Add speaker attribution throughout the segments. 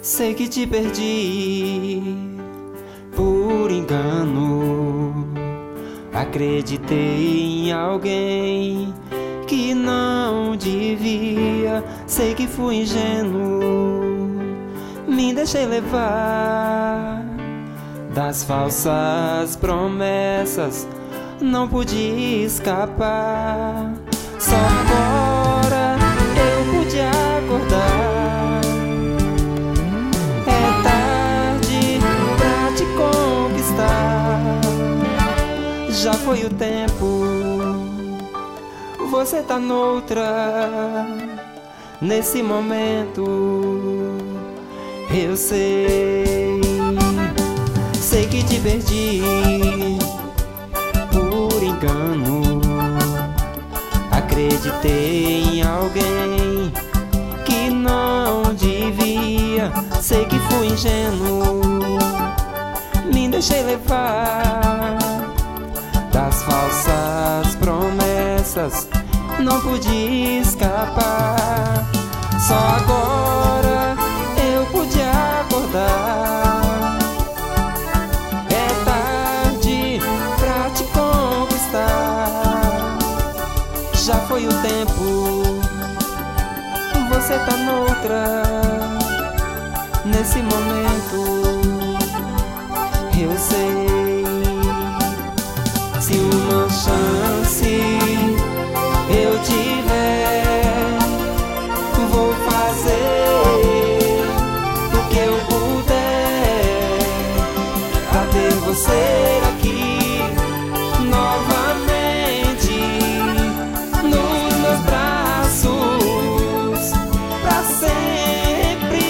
Speaker 1: Sei que te perdi por engano. Acreditei em alguém que não devia. Sei que fui ingênuo, me deixei levar das falsas promessas, não pude escapar. Só agora eu pude acordar. É tarde pra te conquistar. Já foi o tempo, você tá noutra. Nesse momento eu sei que te perdi por engano. Acreditei em alguém que não devia. Sei que fui ingênuo, me deixei levar das falsas promessas, não pude escapar. Só agora eu pude acordar. É tarde pra te conquistar. Já foi o tempo, você tá noutra. Nesse momento eu sei. Se uma chance eu tiver, vou fazer o que eu puder pra ter você aqui novamente nos meus braços pra sempre.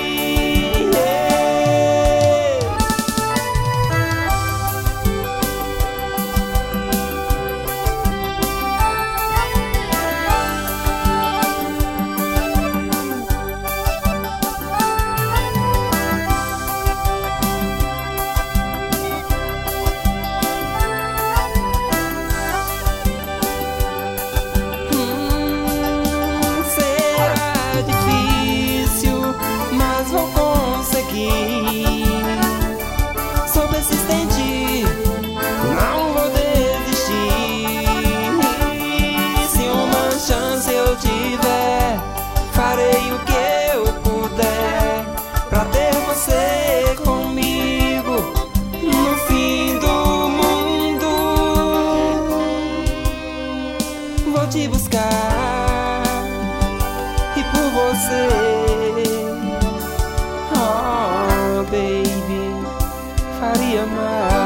Speaker 1: Sou persistente, não vou desistir. Se uma chance eu tiver, farei o que eu puder pra ter você comigo no fim do mundo. Vou te buscar e por você, baby, faria mais.